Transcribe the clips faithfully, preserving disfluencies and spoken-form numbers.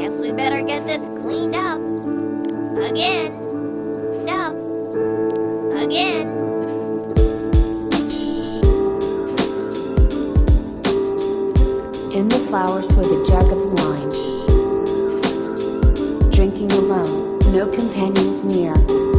Guess we better get this cleaned up. Again. Up. Again. In the flowers with a jug of wine. Drinking alone, no companions near.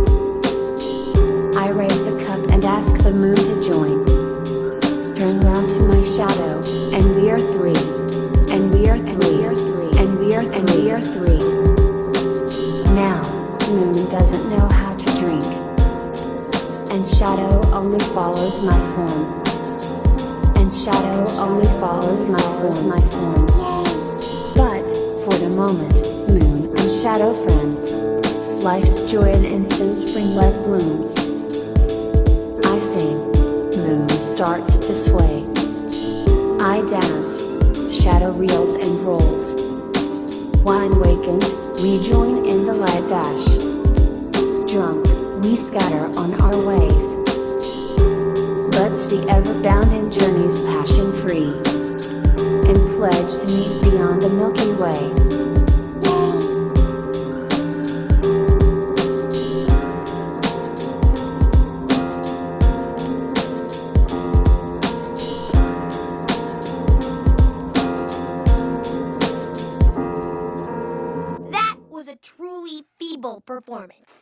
I raise a cup and ask the moon to join. Turn round to my shadow, and we are three. And we are and we are three. And we are and we are three. Now, moon doesn't know how to drink. And shadow only follows my form. And shadow only follows my form, my form. But, for the moment, moon and shadow friends. Life's joy and instant spring love blooms. I sing, moon starts to sway. I dance, shadow reels and rolls. Wine wakened, we join in the light dash. Drunk, we scatter on our ways. Let's be ever bound in journeys passion free, and pledge to meet beyond the Milky Way. That was a truly feeble performance.